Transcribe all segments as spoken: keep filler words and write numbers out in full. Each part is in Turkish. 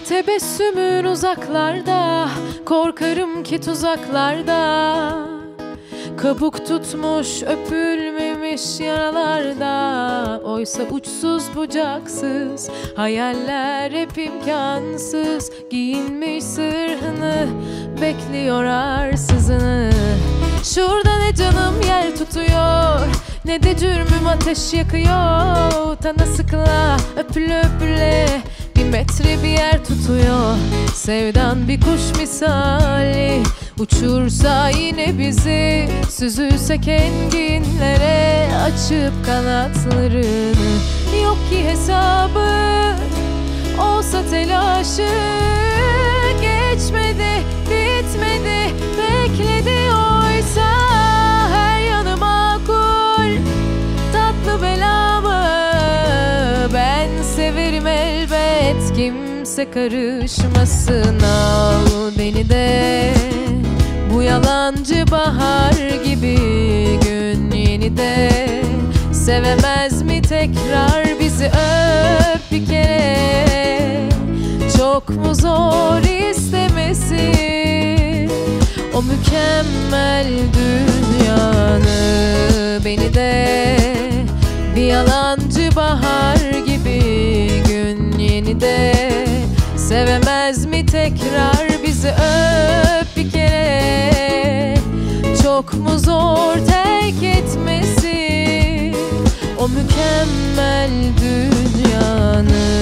Tebessümün uzaklarda, korkarım ki tuzaklarda. Kabuk tutmuş, öpülmemiş yaralarda. Oysa uçsuz bucaksız, hayaller hep imkansız. Giyinmiş sırrını, bekliyor arsızını. Şurada ne canım yer tutuyor, ne de cürmüm ateş yakıyor. Tanısıkla, öpüle öpüle bir metre bir yer tutuyor. Sevdan bir kuş misali, uçursa yine bizi, süzülsek enginlere, açıp kanatlarını. Yok ki hesabı, olsa telaşı, geçmedi, bitmedi, bekledi oysa. Her yanı makul, tatlı belamı ben severim elbet, kimse karışmasın. Al beni de bu yalancı bahar gibi, gün yeni de sevemez mi tekrar bizi? Öp bir kere, çok mu zor istemesi o mükemmel dünyanı? Beni de bir yalancı bahar gibi, gün yeni de sevemez mi tekrar bizi? Öp bir kere, çok mu zor terk etmesi o mükemmel dünyanı?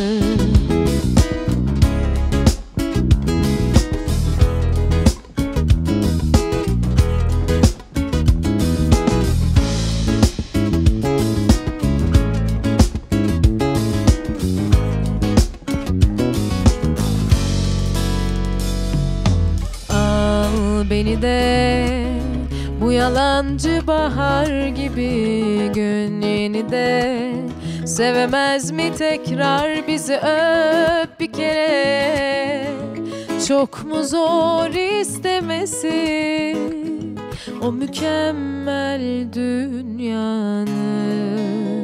Beni de bu yalancı bahar gibi, gün yeni de sevemez mi tekrar bizi? Öp bir kere, çok mu zor istemesi o mükemmel dünyanı?